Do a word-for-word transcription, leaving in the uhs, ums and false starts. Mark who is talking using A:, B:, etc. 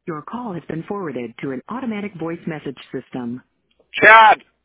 A: Your call has been forwarded to an automatic voice message system.
B: Chad!